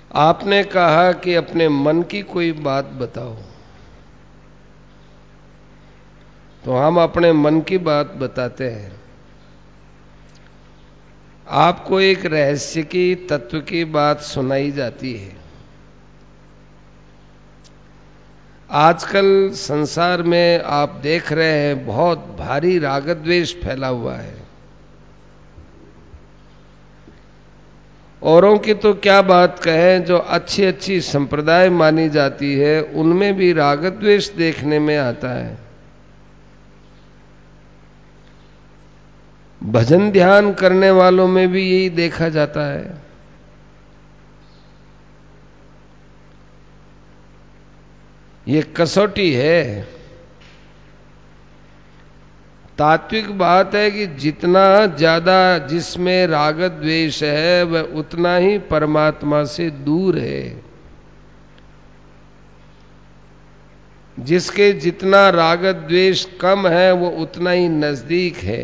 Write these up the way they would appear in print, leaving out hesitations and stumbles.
आपने कहा कि अपने मन की कोई बात बताओ, तो हम अपने मन की बात बताते हैं। आपको एक रहस्य की, तत्व की बात सुनाई जाती है। आजकल संसार में आप देख रहे हैं बहुत भारी राग द्वेष फैला हुआ है। औरों की तो क्या बात कहें, जो अच्छी अच्छी संप्रदाय मानी जाती है उनमें भी राग द्वेष देखने में आता है। भजन ध्यान करने वालों में भी यही देखा जाता है। ये कसौटी है। तात्विक बात है कि जितना ज्यादा जिसमें राग द्वेष है वह उतना ही परमात्मा से दूर है। जिसके जितना राग द्वेष कम है वो उतना ही नजदीक है।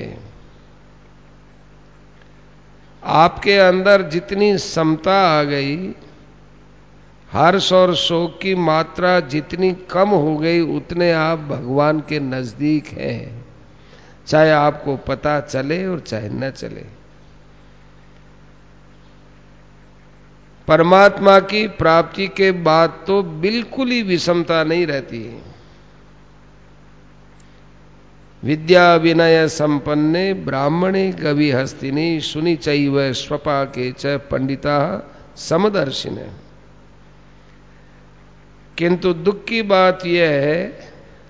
आपके अंदर जितनी समता आ गई, हर्ष और शोक की मात्रा जितनी कम हो गई, उतने आप भगवान के नजदीक हैं, चाहे आपको पता चले और चाहे न चले। परमात्मा की प्राप्ति के बाद तो बिल्कुल ही विषमता नहीं रहती। विद्या विनय संपन्ने ब्राह्मणे गवि हस्तिनी सुनि चैव स्वपा के च पंडिता समदर्शिने। किंतु दुख की बात यह है,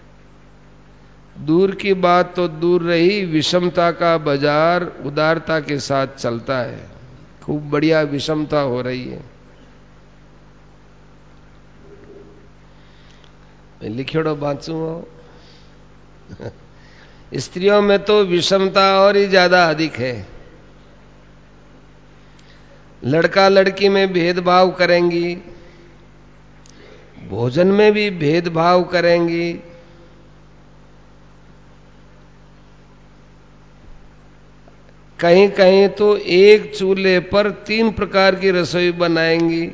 दूर की बात तो दूर रही, विषमता का बाजार उदारता के साथ चलता है। खूब बढ़िया विषमता हो रही है। लिखियोड़ो बांचू स्त्रियों में तो विषमता और ही ज्यादा अधिक है। लड़का लड़की में भेदभाव करेंगी, भोजन में भी भेदभाव करेंगी, कहीं कहीं तो एक चूल्हे पर 3 प्रकार की रसोई बनाएंगी।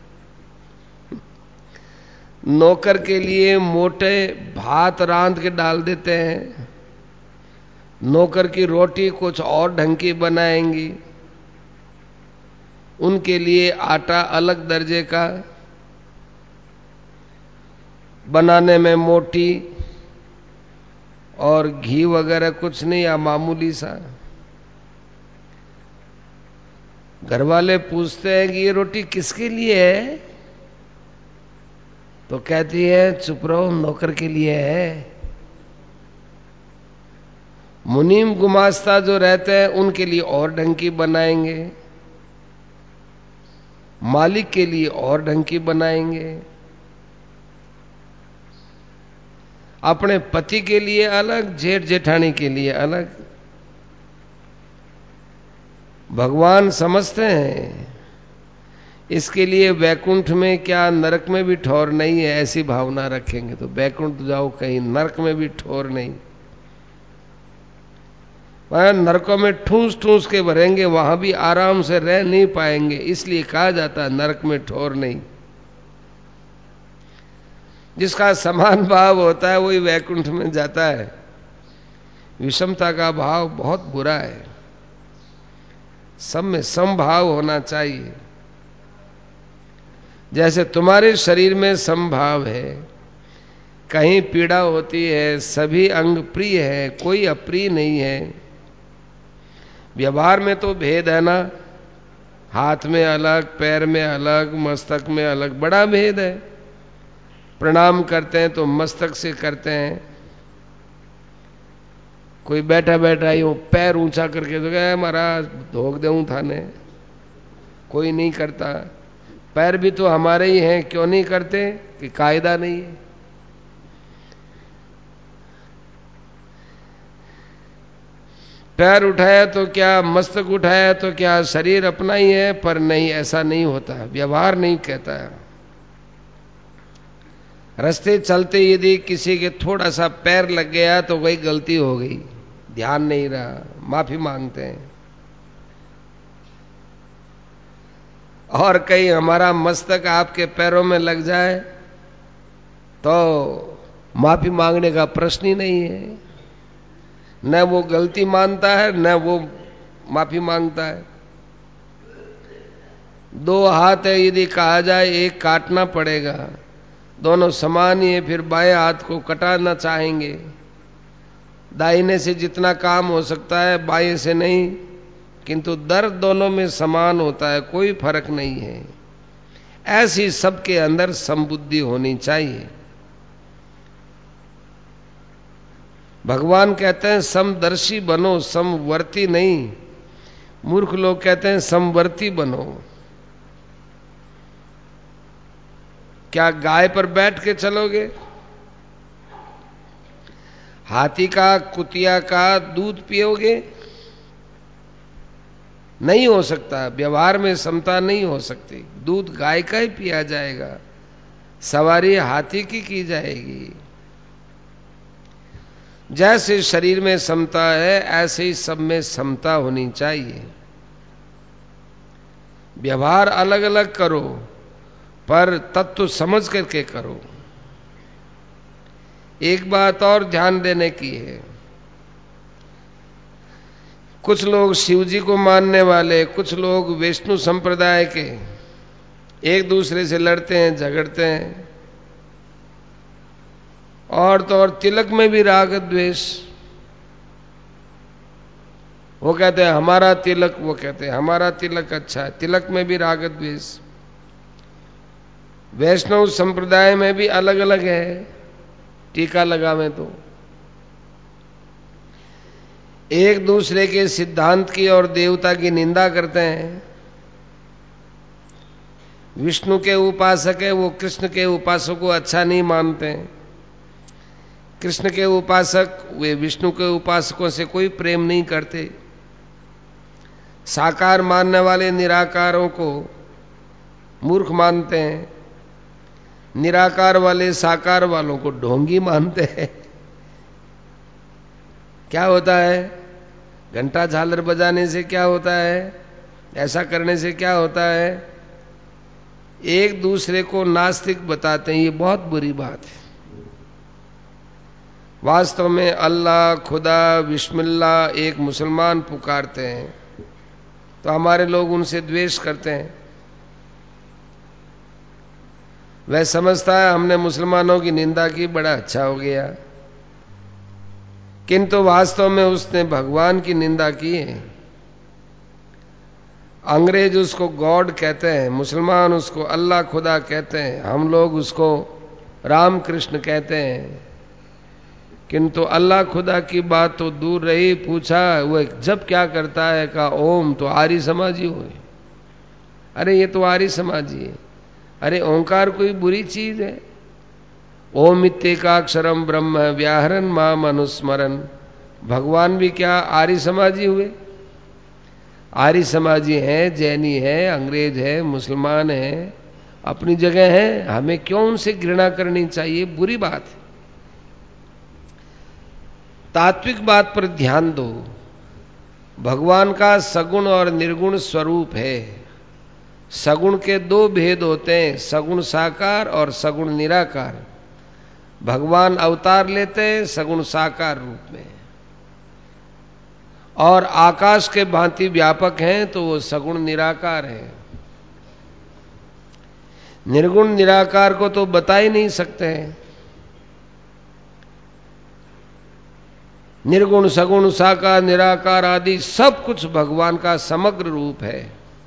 नौकर के लिए मोटे भात रांध के डाल देते हैं, नौकर की रोटी कुछ और ढंग की बनाएंगी, उनके लिए आटा अलग दर्जे का, बनाने में मोटी, और घी वगैरह कुछ नहीं या मामूली सा। घर वाले पूछते हैं कि ये रोटी किसके लिए है, तो कहती है चुप रहो, नौकर के लिए है। मुनीम गुमास्ता जो रहते हैं उनके लिए और ढंग की बनाएंगे, मालिक के लिए और ढंग की बनाएंगे, अपने पति के लिए अलग, जेठ जेठानी के लिए अलग। भगवान समझते हैं इसके लिए वैकुंठ में क्या नरक में भी ठौर नहीं है। ऐसी भावना रखेंगे तो वैकुंठ जाओ, कहीं नरक में भी ठौर नहीं। वहां नरकों में ठूस ठूस के भरेंगे, वहां भी आराम से रह नहीं पाएंगे, इसलिए कहा जाता है नरक में ठौर नहीं। जिसका समान भाव होता है वही वैकुंठ में जाता है। विषमता का भाव बहुत बुरा है। सब में समभाव होना चाहिए। जैसे तुम्हारे शरीर में समभाव है, कहीं पीड़ा होती है, सभी अंग प्रिय है, कोई अप्रिय नहीं है। व्यवहार में तो भेद है ना, हाथ में अलग, पैर में अलग, मस्तक में अलग, बड़ा भेद है। प्रणाम करते हैं तो मस्तक से करते हैं, कोई बैठा बैठा ही हो पैर ऊंचा करके तो कहे महाराज धोख देऊं थाने, कोई नहीं करता। पैर भी तो हमारे ही हैं, क्यों नहीं करते कि कायदा नहीं है। पैर उठाया तो क्या, मस्तक उठाया तो क्या, शरीर अपना ही है, पर नहीं, ऐसा नहीं होता। व्यवहार नहीं कहता है। रास्ते चलते यदि किसी के थोड़ा सा पैर लग गया तो वही गलती हो गई, ध्यान नहीं रहा, माफी मांगते हैं। और कहीं हमारा मस्तक आपके पैरों में लग जाए तो माफी मांगने का प्रश्न ही नहीं है। न वो गलती मानता है न वो माफी मांगता है। दो हाथ है, यदि कहा जाए एक काटना पड़ेगा, दोनों समान ही है, फिर बाएं हाथ को कटाना चाहेंगे। दाहिने से जितना काम हो सकता है बाएं से नहीं, किंतु दर्द दोनों में समान होता है, कोई फर्क नहीं है। ऐसी सबके अंदर समबुद्धि होनी चाहिए। भगवान कहते हैं समदर्शी बनो, समवर्ती नहीं। मूर्ख लोग कहते हैं समवर्ती बनो। क्या गाय पर बैठ के चलोगे? हाथी का कुतिया का दूध पियोगे? नहीं हो सकता। व्यवहार में समता नहीं हो सकती। दूध गाय का ही पिया जाएगा, सवारी हाथी की जाएगी। जैसे शरीर में समता है ऐसे ही सब में समता होनी चाहिए। व्यवहार अलग अलग करो पर तत्व समझ करके करो। एक बात और ध्यान देने की है, कुछ लोग शिव जी को मानने वाले, कुछ लोग वैष्णु संप्रदाय के एक दूसरे से लड़ते हैं, झगड़ते हैं। और तो और तिलक में भी राग द्वेष। वो कहते हैं हमारा तिलक, वो कहते हैं हमारा तिलक अच्छा है। तिलक में भी राग द्वेष। वैष्णव संप्रदाय में भी अलग अलग है। टीका लगावे तो एक दूसरे के सिद्धांत की और देवता की निंदा करते हैं। विष्णु के उपासक है, वो कृष्ण के उपासक को अच्छा नहीं मानते। कृष्ण के उपासक वे विष्णु के उपासकों से कोई प्रेम नहीं करते। साकार मानने वाले निराकारों को मूर्ख मानते हैं, निराकार वाले साकार वालों को ढोंगी मानते हैं। क्या होता है? घंटा झालर बजाने से क्या होता है? ऐसा करने से क्या होता है? एक दूसरे को नास्तिक बताते हैं। ये बहुत बुरी बात है। वास्तव में अल्लाह, खुदा, बिस्मिल्लाह एक मुसलमान पुकारते हैं तो हमारे लोग उनसे द्वेष करते हैं। वह समझता है हमने मुसलमानों की निंदा की, बड़ा अच्छा हो गया, किंतु वास्तव में उसने भगवान की निंदा की है। अंग्रेज उसको गॉड कहते हैं, मुसलमान उसको अल्लाह खुदा कहते हैं, हम लोग उसको राम कृष्ण कहते हैं। किंतु अल्लाह खुदा की बात तो दूर रही। पूछा वो जब क्या करता है? कहा ओम। तो आर्य समाजी हुए। अरे ये तो आर्य समाजी है। अरे ओंकार कोई बुरी चीज है? ओम इत्येकाक्षरम ब्रह्म व्याहरन माम अनुस्मरन। भगवान भी क्या आर्य समाजी हुए? आर्य समाजी हैं, जैनी है, अंग्रेज है, मुसलमान है, अपनी जगह है। हमें क्यों उनसे घृणा करनी चाहिए? बुरी बात है। तात्विक बात पर ध्यान दो। भगवान का सगुण और निर्गुण स्वरूप है। सगुण के दो भेद होते हैं, सगुण साकार और सगुण निराकार। भगवान अवतार लेते हैं सगुण साकार रूप में, और आकाश के भांति व्यापक हैं तो वो सगुण निराकार है। निर्गुण निराकार को तो बता ही नहीं सकते हैं। निर्गुण, सगुण, साकार, निराकार आदि सब कुछ भगवान का समग्र रूप है।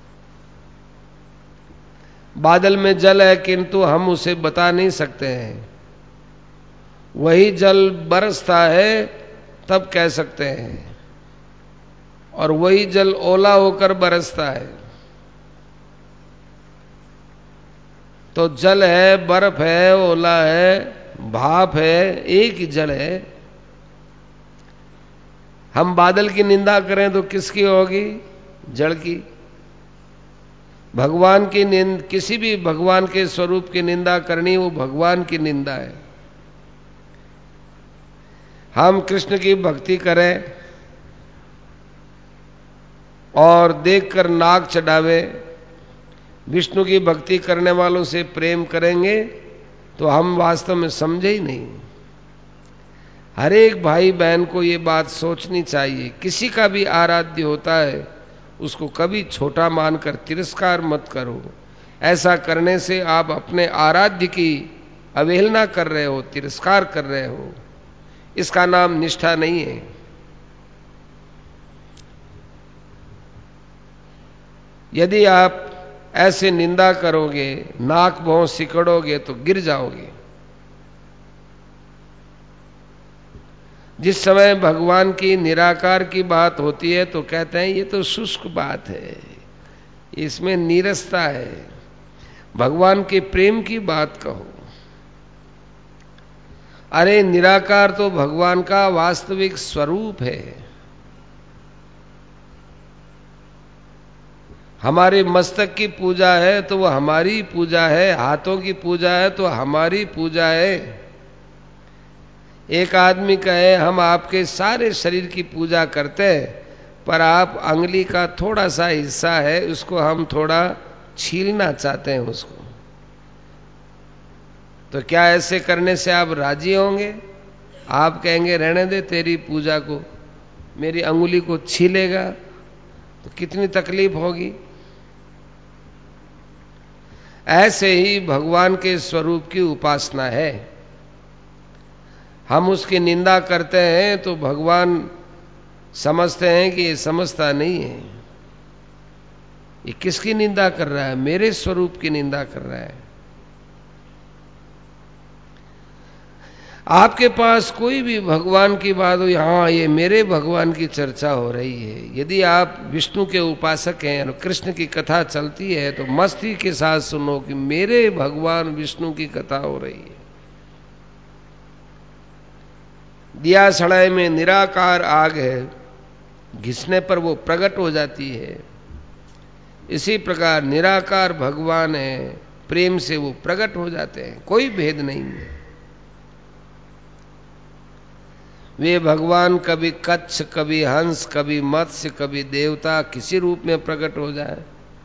बादल में जल है किंतु हम उसे बता नहीं सकते हैं। वही जल बरसता है तब कह सकते हैं, और वही जल ओला होकर बरसता है। तो जल है, बर्फ है, ओला है, भाप है, एक ही जल है। हम बादल की निंदा करें तो किसकी होगी? जड़ की। भगवान की किसी भी भगवान के स्वरूप की निंदा करनी, वो भगवान की निंदा है। हम कृष्ण की भक्ति करें और देखकर नाक चढ़ावे विष्णु की भक्ति करने वालों से प्रेम करेंगे तो हम वास्तव में समझे ही नहीं। हर एक भाई बहन को ये बात सोचनी चाहिए, किसी का भी आराध्य होता है उसको कभी छोटा मानकर तिरस्कार मत करो। ऐसा करने से आप अपने आराध्य की अवहेलना कर रहे हो, तिरस्कार कर रहे हो। इसका नाम निष्ठा नहीं है। यदि आप ऐसे निंदा करोगे, नाक भौं सिकड़ोगे तो गिर जाओगे। जिस समय भगवान की निराकार की बात होती है तो कहते हैं ये तो शुष्क बात है, इसमें नीरसता है। भगवान के प्रेम की बात कहो। अरे निराकार तो भगवान का वास्तविक स्वरूप है। हमारे मस्तक की पूजा है तो वो हमारी पूजा है, हाथों की पूजा है तो हमारी पूजा है। एक आदमी कहे हम आपके सारे शरीर की पूजा करते हैं, पर आप अंगुली का थोड़ा सा हिस्सा है उसको हम थोड़ा छीलना चाहते हैं उसको, तो क्या ऐसे करने से आप राजी होंगे? आप कहेंगे रहने दे तेरी पूजा को, मेरी अंगुली को छीलेगा तो कितनी तकलीफ होगी। ऐसे ही भगवान के स्वरूप की उपासना है। हम उसकी निंदा करते हैं तो भगवान समझते हैं कि ये समझता नहीं है, ये किसकी निंदा कर रहा है? मेरे स्वरूप की निंदा कर रहा है। आपके पास कोई भी भगवान की बात हो, हाँ ये मेरे भगवान की चर्चा हो रही है। यदि आप विष्णु के उपासक हैं और कृष्ण की कथा चलती है तो मस्ती के साथ सुनो कि मेरे भगवान विष्णु की कथा हो रही है। दिया सड़ाई में निराकार आग है, घिसने पर वो प्रकट हो जाती है। इसी प्रकार निराकार भगवान है, प्रेम से वो प्रकट हो जाते हैं, कोई भेद नहीं है। वे भगवान कभी कच्छ, कभी हंस, कभी मत्स्य, कभी देवता, किसी रूप में प्रकट हो जाए।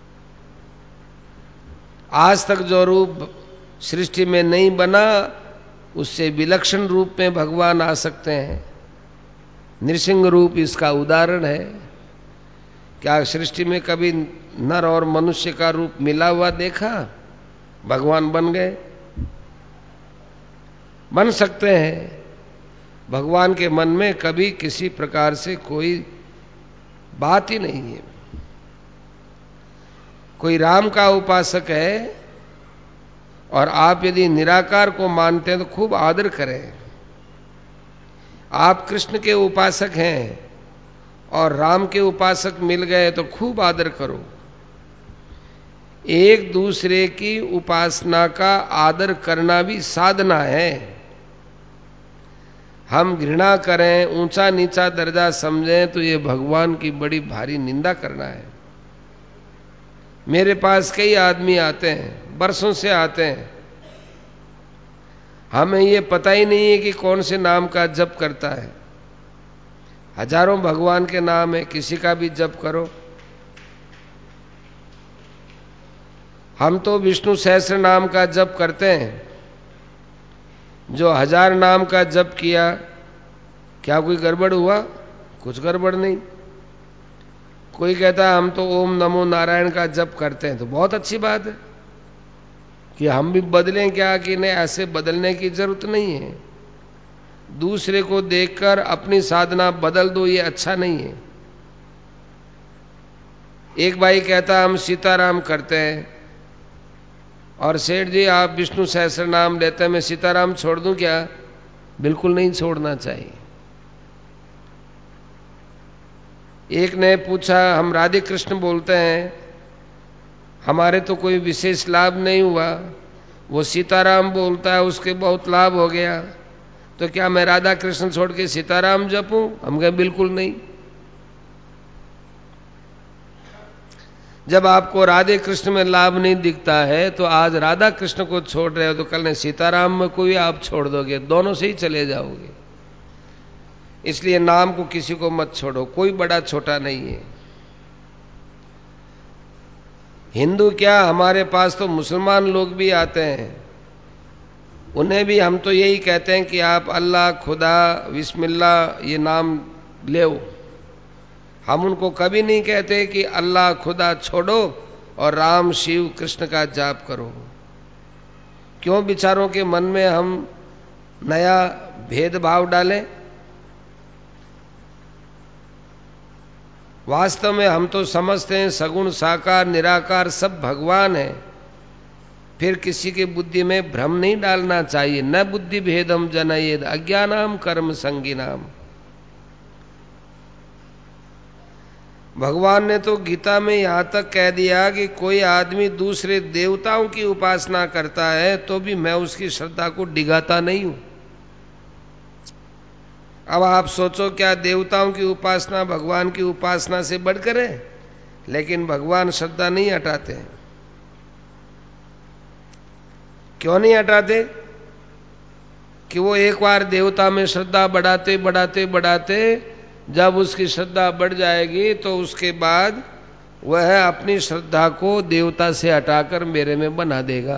आज तक जो रूप सृष्टि में नहीं बना उससे विलक्षण रूप में भगवान आ सकते हैं। नृसिंह रूप इसका उदाहरण है। क्या सृष्टि में कभी नर और मनुष्य का रूप मिला हुआ देखा? भगवान बन गए, बन सकते हैं। भगवान के मन में कभी किसी प्रकार से कोई बात ही नहीं है। कोई राम का उपासक है और आप यदि निराकार को मानते हैं तो खूब आदर करें। आप कृष्ण के उपासक हैं और राम के उपासक मिल गए तो खूब आदर करो। एक दूसरे की उपासना का आदर करना भी साधना है। हम घृणा करें, ऊंचा नीचा दर्जा समझें तो ये भगवान की बड़ी भारी निंदा करना है। मेरे पास कई आदमी आते हैं, बरसों से आते हैं, हमें ये पता ही नहीं है कि कौन से नाम का जप करता है। हजारों भगवान के नाम है, किसी का भी जप करो। हम तो विष्णु सहस्त्र नाम का जप करते हैं। जो 1000 नाम का जप किया, क्या कोई गड़बड़ हुआ? कुछ गड़बड़ नहीं। कोई कहता है हम तो ओम नमो नारायण का जप करते हैं, तो बहुत अच्छी बात है कि हम भी बदलें क्या कि नहीं, ऐसे बदलने की जरूरत नहीं है। दूसरे को देखकर अपनी साधना बदल दो, ये अच्छा नहीं है। एक भाई कहता हम सीताराम करते हैं और सेठ जी आप विष्णु सहस्त्र नाम लेते हैं, मैं सीताराम छोड़ दूं क्या? बिल्कुल नहीं छोड़ना चाहिए। एक ने पूछा हम राधे कृष्ण बोलते हैं, हमारे तो कोई विशेष लाभ नहीं हुआ, वो सीताराम बोलता है उसके बहुत लाभ हो गया, तो क्या मैं राधा कृष्ण छोड़ के सीताराम जपूं? हम कहे बिल्कुल नहीं। जब आपको राधे कृष्ण में लाभ नहीं दिखता है तो आज राधा कृष्ण को छोड़ रहे हो तो कल ने सीताराम में कोई आप छोड़ दोगे, दोनों से ही चले जाओगे। इसलिए नाम को किसी को मत छोड़ो, कोई बड़ा छोटा नहीं है। हिंदू क्या, हमारे पास तो मुसलमान लोग भी आते हैं, उन्हें भी हम तो यही कहते हैं कि आप अल्लाह, खुदा, बिस्मिल्लाह ये नाम ले। हम उनको कभी नहीं कहते कि अल्लाह खुदा छोड़ो और राम शिव कृष्ण का जाप करो। क्यों बिचारों के मन में हम नया भेदभाव डालें? वास्तव में हम तो समझते हैं सगुण साकार निराकार सब भगवान है। फिर किसी की बुद्धि में भ्रम नहीं डालना चाहिए। न बुद्धि भेदम जनयेद अज्ञानाम कर्म संगीनाम। भगवान ने तो गीता में यहां तक कह दिया कि कोई आदमी दूसरे देवताओं की उपासना करता है तो भी मैं उसकी श्रद्धा को डिगाता नहीं हूं। अब आप सोचो, क्या देवताओं की उपासना भगवान की उपासना से बढ़कर है? लेकिन भगवान श्रद्धा नहीं हटाते। क्यों नहीं हटाते? कि वो एक बार देवता में श्रद्धा बढ़ाते बढ़ाते बढ़ाते जब उसकी श्रद्धा बढ़ जाएगी तो उसके बाद वह अपनी श्रद्धा को देवता से हटाकर मेरे में बना देगा।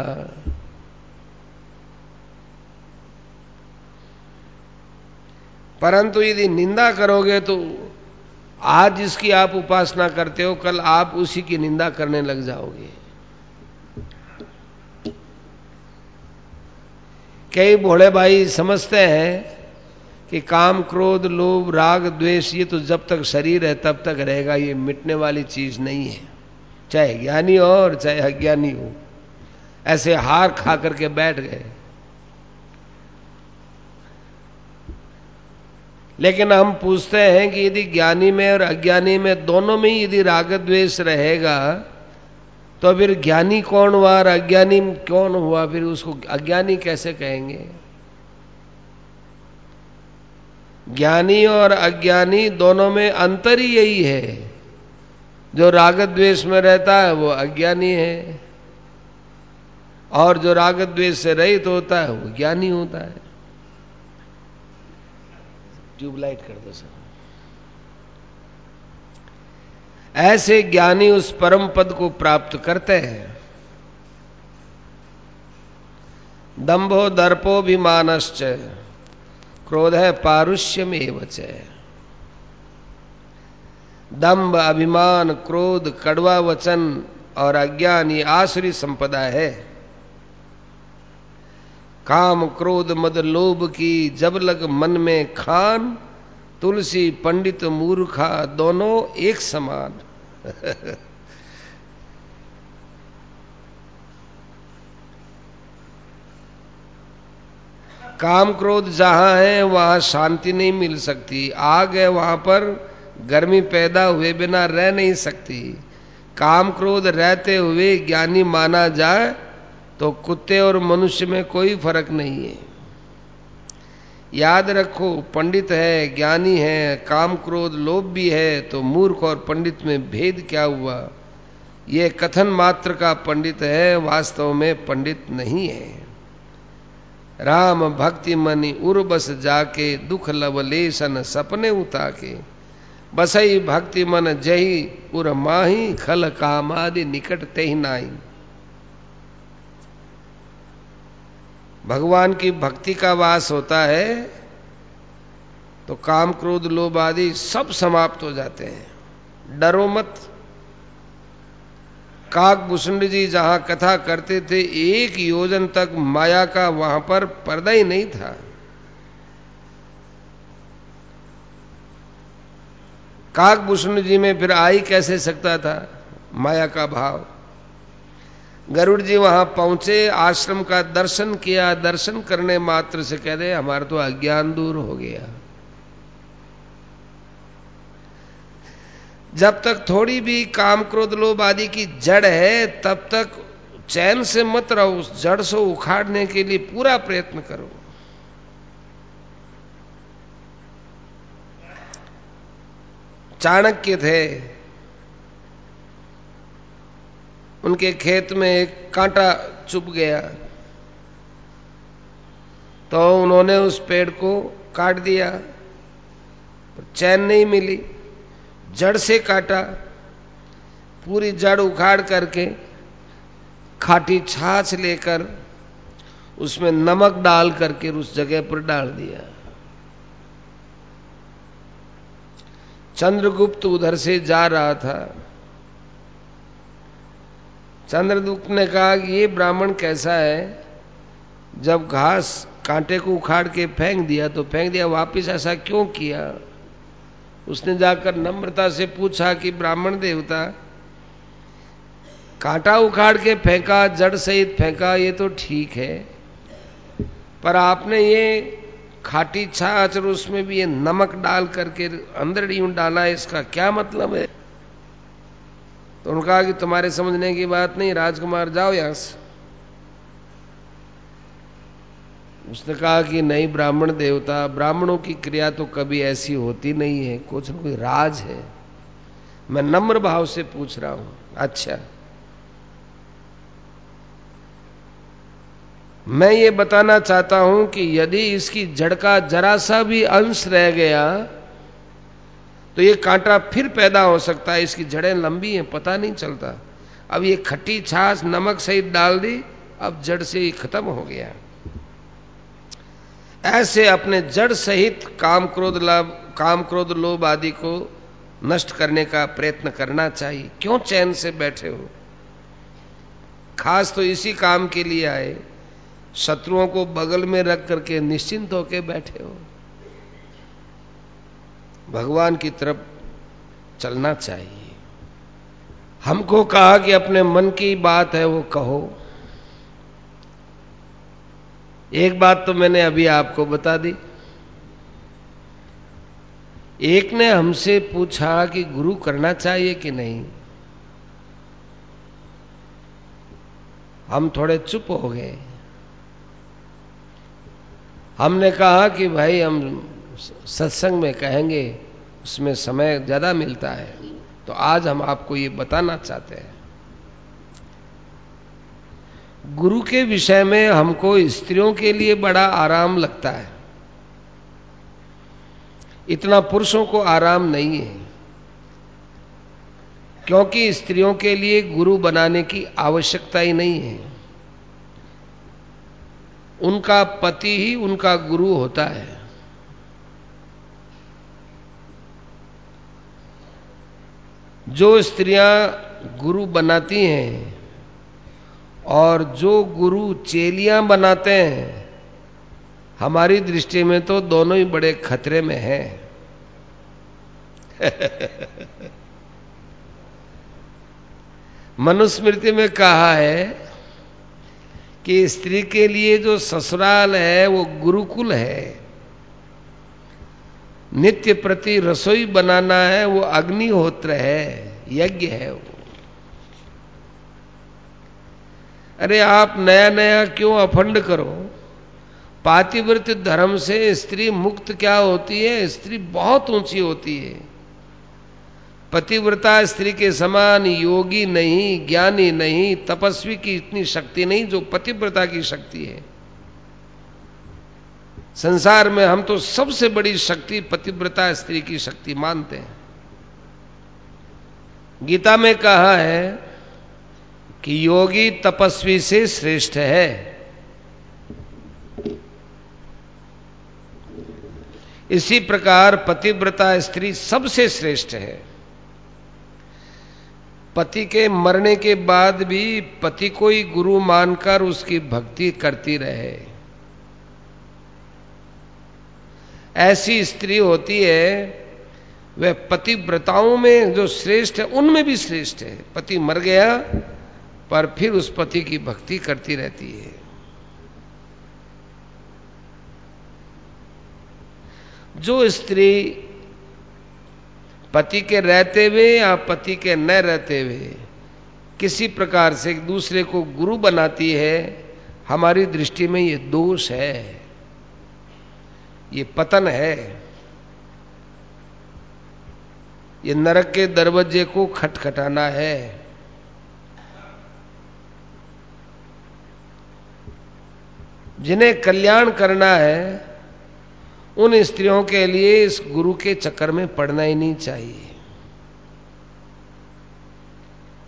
परंतु यदि निंदा करोगे तो आज जिसकी आप उपासना करते हो कल आप उसी की निंदा करने लग जाओगे। कई भोले भाई समझते हैं कि काम क्रोध लोभ राग द्वेष ये तो जब तक शरीर है तब तक रहेगा, ये मिटने वाली चीज नहीं है, चाहे ज्ञानी हो और चाहे अज्ञानी हो। ऐसे हार खा करके बैठ गए। लेकिन हम पूछते हैं कि यदि ज्ञानी में और अज्ञानी में दोनों में यदि राग द्वेष रहेगा तो फिर ज्ञानी कौन हुआ और अज्ञानी कौन हुआ? फिर उसको अज्ञानी कैसे कहेंगे? ज्ञानी और अज्ञानी दोनों में अंतर ही यही है। जो राग द्वेष में रहता है वो अज्ञानी है और जो राग द्वेष से रहित होता है वो ज्ञानी होता है। ट्यूबलाइट कर दो सर। ऐसे ज्ञानी उस परम पद को प्राप्त करते हैं। दंभो दर्पोभिमानश्च क्रोध है पारुष्यमेव च। दंभ, अभिमान, क्रोध, कड़वा वचन और अज्ञान ये आसुरी संपदा है। काम क्रोध मद लोभ की जब लग मन में खान, तुलसी पंडित मूर्खा दोनों एक समान। काम क्रोध जहां है वहां शांति नहीं मिल सकती। आग है वहां पर गर्मी पैदा हुए बिना रह नहीं सकती। काम क्रोध रहते हुए ज्ञानी माना जाए तो कुत्ते और मनुष्य में कोई फर्क नहीं है। याद रखो, पंडित है, ज्ञानी है, काम क्रोध लोभ भी है तो मूर्ख और पंडित में भेद क्या हुआ? ये कथन मात्र का पंडित है, वास्तव में पंडित नहीं है। राम भक्ति मनि उर बस जाके दुख लवलेशन सपने उताके। बसई भक्ति मन जही उर माही खल कामादि निकट तेहि नाई। भगवान की भक्ति का वास होता है तो काम क्रोध लोभ आदि सब समाप्त हो जाते हैं। डरो मत। काकभूषुंड जी जहां कथा करते थे 1 योजन तक माया का वहां पर पर्दा ही नहीं था। काकभूषुंड जी में फिर आ ही कैसे सकता था माया का भाव? गरुड़ जी वहां पहुंचे, आश्रम का दर्शन किया, दर्शन करने मात्र से कह दे हमारा तो अज्ञान दूर हो गया। जब तक थोड़ी भी काम क्रोध लोभ आदि की जड़ है तब तक चैन से मत रहो। उस जड़ से उखाड़ने के लिए पूरा प्रयत्न करो। चाणक्य थे, उनके खेत में एक कांटा चुभ गया तो उन्होंने उस पेड़ को काट दिया, चैन नहीं मिली, जड़ से काटा। पूरी जड़ उखाड़ करके खाटी छाछ लेकर उसमें नमक डाल करके उस जगह पर डाल दिया। चंद्रगुप्त उधर से जा रहा था। चंद्रगुप्त ने कहा कि ये ब्राह्मण कैसा है, जब घास कांटे को उखाड़ के फेंक दिया तो फेंक दिया, वापिस ऐसा क्यों किया? उसने जाकर नम्रता से पूछा कि ब्राह्मण देवता, कांटा उखाड़ के फेंका, जड़ सहित फेंका, ये तो ठीक है, पर आपने ये खाटी छाछ और उसमें भी ये नमक डाल करके अंदर यूं डाला, इसका क्या मतलब है? तो उन्होंने कहा कि तुम्हारे समझने की बात नहीं, राजकुमार जाओ यहां से। उसने कहा कि नहीं ब्राह्मण देवता, ब्राह्मणों की क्रिया तो कभी ऐसी होती नहीं है, कुछ न कोई राज है, मैं नम्र भाव से पूछ रहा हूं। अच्छा, मैं ये बताना चाहता हूं कि यदि इसकी जड़ का जरा सा भी अंश रह गया तो ये कांटा फिर पैदा हो सकता है, इसकी जड़ें लंबी हैं, पता नहीं चलता। अब ये खट्टी छाछ नमक सहित डाल दी, अब जड़ से ही खत्म हो गया। ऐसे अपने जड़ सहित काम क्रोध लोभ आदि को नष्ट करने का प्रयत्न करना चाहिए। क्यों चैन से बैठे हो? खास तो इसी काम के लिए आए, शत्रुओं को बगल में रख करके निश्चिंत होकर बैठे हो। भगवान की तरफ चलना चाहिए। हमको कहा कि अपने मन की बात है वो कहो। एक बात तो मैंने अभी आपको बता दी। एक ने हमसे पूछा कि गुरु करना चाहिए कि नहीं। हम थोड़े चुप हो गए। हमने कहा कि भाई हम सत्संग में कहेंगे, उसमें समय ज्यादा मिलता है, तो आज हम आपको ये बताना चाहते हैं। गुरु के विषय में हमको स्त्रियों के लिए बड़ा आराम लगता है, इतना पुरुषों को आराम नहीं है, क्योंकि स्त्रियों के लिए गुरु बनाने की आवश्यकता ही नहीं है। उनका पति ही उनका गुरु होता है। जो स्त्रियां गुरु बनाती हैं और जो गुरु चेलियां बनाते हैं, हमारी दृष्टि में तो दोनों ही बड़े खतरे में हैं। मनुस्मृति में कहा है कि स्त्री के लिए जो ससुराल है वो गुरुकुल है, नित्य प्रति रसोई बनाना है वो अग्निहोत्र है, यज्ञ है वो। अरे आप नया नया क्यों अफंड करो? पातिव्रत धर्म से स्त्री मुक्त क्या होती है? स्त्री बहुत ऊंची होती है। पतिव्रता स्त्री के समान योगी नहीं, ज्ञानी नहीं, तपस्वी की इतनी शक्ति नहीं जो पतिव्रता की शक्ति है। संसार में हम तो सबसे बड़ी शक्ति पतिव्रता स्त्री की शक्ति मानते हैं। गीता में कहा है कि योगी तपस्वी से श्रेष्ठ है। इसी प्रकार पतिव्रता स्त्री सबसे श्रेष्ठ है। पति के मरने के बाद भी पति को ही गुरु मानकर उसकी भक्ति करती रहे, ऐसी स्त्री होती है। वह पतिव्रताओं में जो श्रेष्ठ है उनमें भी श्रेष्ठ है। पति मर गया पर फिर उस पति की भक्ति करती रहती है। जो स्त्री पति के रहते हुए या पति के न रहते हुए किसी प्रकार से एक दूसरे को गुरु बनाती है, हमारी दृष्टि में ये दोष है, ये पतन है, ये नरक के दरवाजे को खटखटाना है। जिन्हें कल्याण करना है उन स्त्रियों के लिए इस गुरु के चक्कर में पड़ना ही नहीं चाहिए।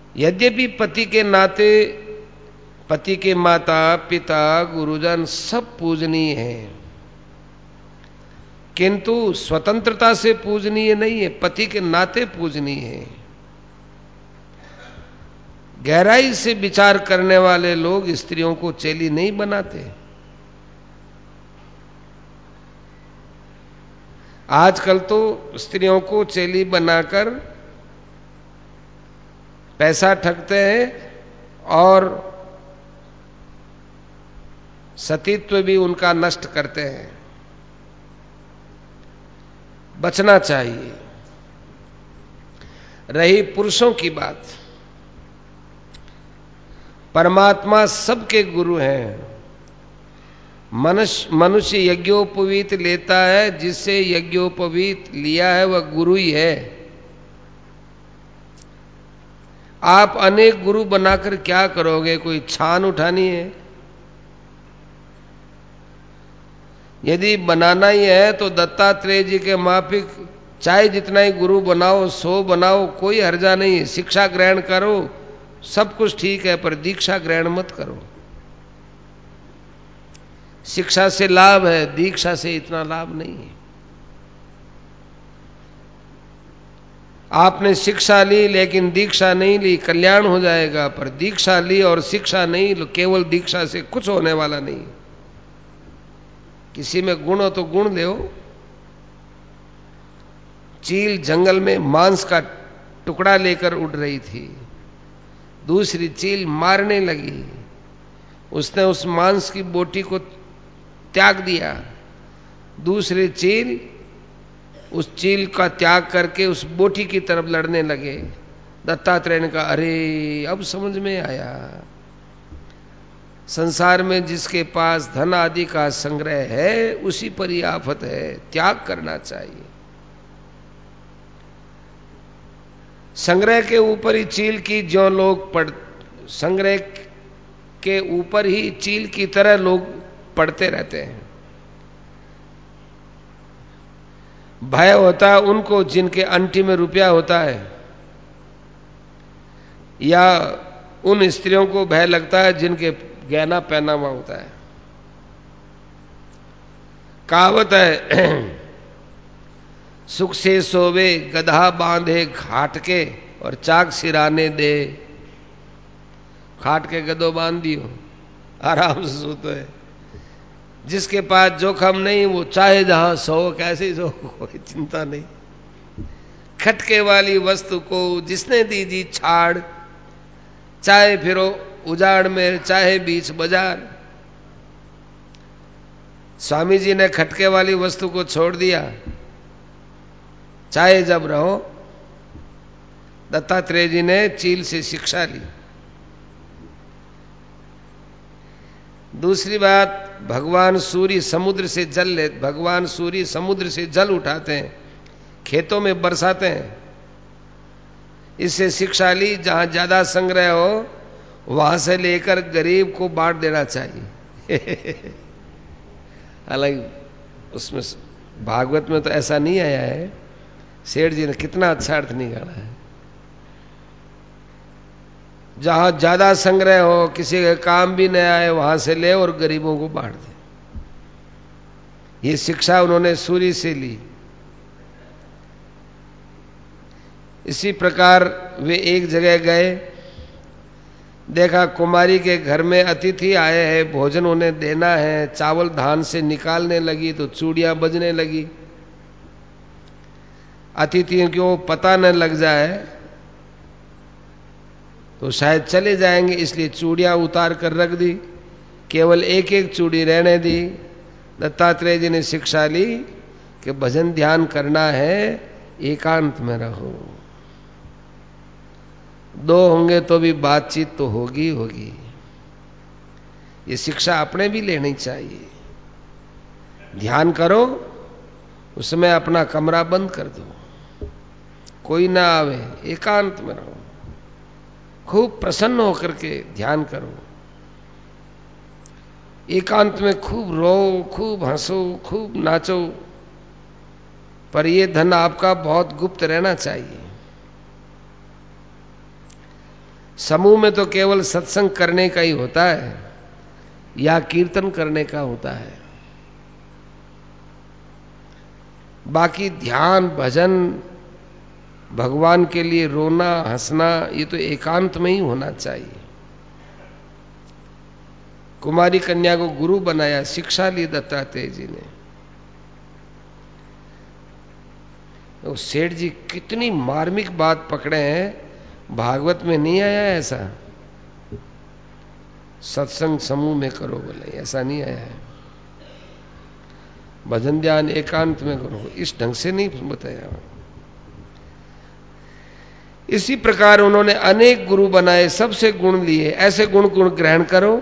यद्यपि पति के नाते पति के माता पिता गुरुजन सब पूजनीय हैं, किंतु स्वतंत्रता से पूजनीय नहीं है, पति के नाते पूजनीय है। गहराई से विचार करने वाले लोग स्त्रियों को चेली नहीं बनाते। आजकल तो स्त्रियों को चेली बनाकर पैसा ठगते हैं और सतीत्व भी उनका नष्ट करते हैं। बचना चाहिए। रही पुरुषों की बात, परमात्मा सबके गुरु हैं। मनुष्य यज्ञोपवीत लेता है, जिससे यज्ञोपवीत लिया है वह गुरु ही है। आप अनेक गुरु बनाकर क्या करोगे? कोई छान उठानी है? यदि बनाना ही है तो दत्तात्रेय जी के माफिक चाहे जितना ही गुरु बनाओ, 100 बनाओ, कोई हर्जा नहीं है। शिक्षा ग्रहण करो, सब कुछ ठीक है, पर दीक्षा ग्रहण मत करो। शिक्षा से लाभ है, दीक्षा से इतना लाभ नहीं है। आपने शिक्षा ली लेकिन दीक्षा नहीं ली, कल्याण हो जाएगा, पर दीक्षा ली और शिक्षा नहीं, केवल दीक्षा से कुछ होने वाला नहीं। किसी में गुण हो तो गुण ले। चील जंगल में मांस का टुकड़ा लेकर उड़ रही थी, दूसरी चील मारने लगी। उसने उस मांस की बोटी को त्याग दिया। दूसरी चील उस चील का त्याग करके उस बोटी की तरफ लड़ने लगे। दत्तात्रेय ने कहा, अरे अब समझ में आया, संसार में जिसके पास धन आदि का संग्रह है उसी पर ही आफत है, त्याग करना चाहिए। संग्रह के ऊपर ही चील की जो लोग संग्रह के ऊपर ही चील की तरह लोग पढ़ते रहते हैं। भय होता है उनको जिनके अंटी में रुपया होता है, या उन स्त्रियों को भय लगता है जिनके गहना पहना हुआ होता है। कहावत है, सुख से सोवे गधा बांधे घाट के और चाक सिराने दे। खाट के गधो बांध दियो, आराम से सोते है। जिसके पास जोखम नहीं वो चाहे जहां सो, कैसे ही सो, कोई चिंता नहीं। खटके वाली वस्तु को जिसने दी जी छाड़, चाहे फिरो उजाड़ में चाहे बीच बाजार। स्वामी जी ने खटके वाली वस्तु को छोड़ दिया, चाहे जब रहो। दत्तात्रेय जी ने चील से शिक्षा ली। दूसरी बात, भगवान सूर्य समुद्र से जल उठाते हैं, खेतों में बरसाते हैं। इससे शिक्षा ली, जहां ज्यादा संग्रह हो वहां से लेकर गरीब को बांट देना चाहिए। हालांकि उसमें भागवत में तो ऐसा नहीं आया है। सेठ जी ने कितना अच्छा अर्थ निकाला है। जहां ज्यादा संग्रह हो, किसी का काम भी न आए, वहां से ले और गरीबों को बांट दे। ये शिक्षा उन्होंने सूर्य से ली। इसी प्रकार वे एक जगह गए, देखा कुमारी के घर में अतिथि आए हैं, भोजन उन्हें देना है। चावल धान से निकालने लगी तो चूड़ियां बजने लगी। अतिथियों को पता न लग जाए तो शायद चले जाएंगे, इसलिए चूड़ियां उतार कर रख दी, केवल एक एक चूड़ी रहने दी। दत्तात्रेय जी ने शिक्षा ली कि भजन ध्यान करना है, एकांत में रहो। दो होंगे तो भी बातचीत तो होगी होगी। ये शिक्षा अपने भी लेनी चाहिए। ध्यान करो, उसमें अपना कमरा बंद कर दो, कोई ना आवे, एकांत में रहो, खूब प्रसन्न होकर के ध्यान करो। एकांत में खूब रो, खूब हंसो, खूब नाचो, पर यह धन आपका बहुत गुप्त रहना चाहिए। समूह में तो केवल सत्संग करने का ही होता है या कीर्तन करने का होता है। बाकी ध्यान, भजन, भगवान के लिए रोना, हंसना, ये तो एकांत में ही होना चाहिए। कुमारी कन्या को गुरु बनाया, शिक्षा ली दत्तात्रेय जी ने। तो सेठ जी कितनी मार्मिक बात पकड़े हैं, भागवत में नहीं आया ऐसा। सत्संग समूह में करो बोले, ऐसा नहीं आया है। भजन ध्यान एकांत में करो, इस ढंग से नहीं बताया। इसी प्रकार उन्होंने अनेक गुरु बनाए, सबसे गुण लिए। ऐसे गुण ग्रहण करो।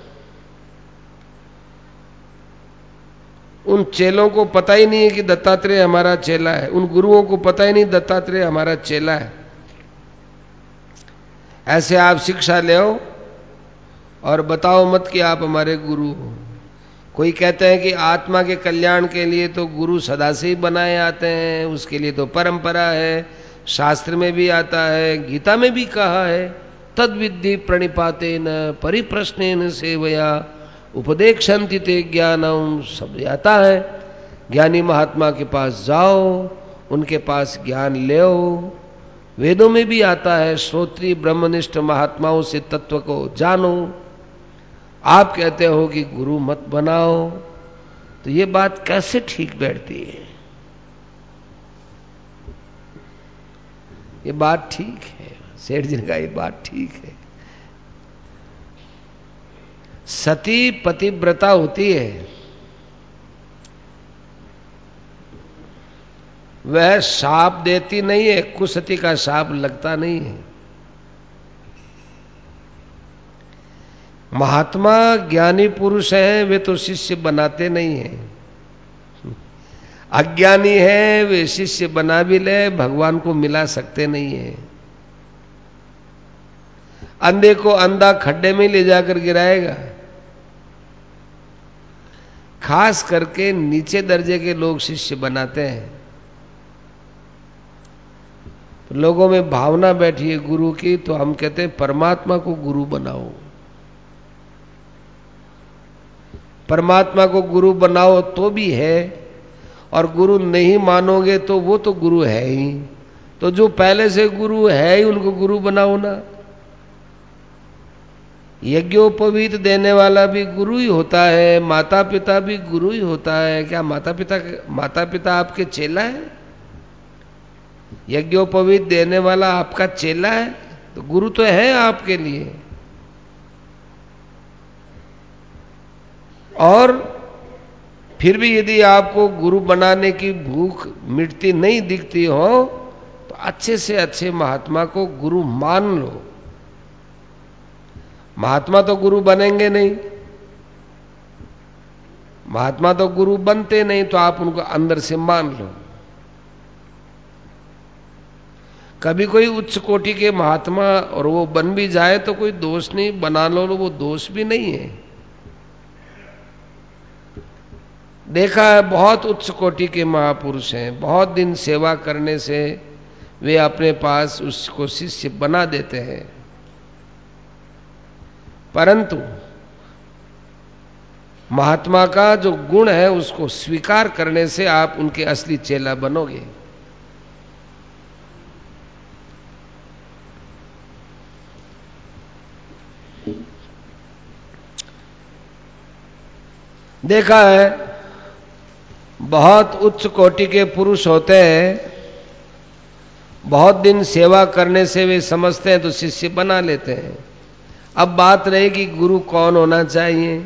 उन चेलों को पता ही नहीं है कि दत्तात्रेय हमारा चेला है, उन गुरुओं को पता ही नहीं दत्तात्रेय हमारा चेला है। ऐसे आप शिक्षा ले आओ और बताओ मत कि आप हमारे गुरु हो। कोई कहते हैं कि आत्मा के कल्याण के लिए तो गुरु सदा से ही बनाए आते हैं, उसके लिए तो परंपरा है, शास्त्र में भी आता है, गीता में भी कहा है, तद विद्धि प्रणिपातेन परिप्रश्नेन सेवया उपदेक्षन्ति ते ज्ञानम, सब आता है। ज्ञानी महात्मा के पास जाओ, उनके पास ज्ञान ले आओ। वेदों में भी आता है, श्रोत्रीय ब्रह्मनिष्ठ महात्माओं से तत्व को जानो। आप कहते हो कि गुरु मत बनाओ, तो ये बात कैसे ठीक बैठती है? ये बात ठीक है, सेठ जी ने कहा ये बात ठीक है। सती पतिव्रता होती है, वह शाप देती नहीं है, कुसती का शाप लगता नहीं है। महात्मा ज्ञानी पुरुष हैं, वे तो शिष्य बनाते नहीं हैं। अज्ञानी है, वे शिष्य बना भी ले, भगवान को मिला सकते नहीं है। अंधे को अंधा खड्डे में ले जाकर गिराएगा। खास करके नीचे दर्जे के लोग शिष्य बनाते हैं। लोगों में भावना बैठी है गुरु की, तो हम कहते हैं परमात्मा को गुरु बनाओ। परमात्मा को गुरु बनाओ तो भी है, और गुरु नहीं मानोगे तो वो तो गुरु है ही। तो जो पहले से गुरु है ही, उनको गुरु बनाओ ना। यज्ञोपवीत देने वाला भी गुरु ही होता है, माता पिता भी गुरु ही होता है। क्या माता पिता आपके चेला है? यज्ञोपवीत देने वाला आपका चेला है, तो गुरु तो है आपके लिए। और फिर भी यदि आपको गुरु बनाने की भूख मिटती नहीं दिखती हो, तो अच्छे से अच्छे महात्मा को गुरु मान लो। महात्मा तो गुरु बनेंगे नहीं, महात्मा तो गुरु बनते नहीं, तो आप उनको अंदर से मान लो। कभी कोई उच्च कोटि के महात्मा और वो बन भी जाए तो कोई दोष नहीं, बना लो वो दोष भी नहीं है। देखा है, बहुत उच्च कोटि के महापुरुष हैं, बहुत दिन सेवा करने से वे अपने पास उसको शिष्य बना देते हैं। परंतु महात्मा का जो गुण है उसको स्वीकार करने से आप उनके असली चेला बनोगे। देखा है, बहुत उच्च कोटि के पुरुष होते हैं, बहुत दिन सेवा करने से वे समझते हैं तो शिष्य बना लेते हैं। अब बात रही कि गुरु कौन होना चाहिए।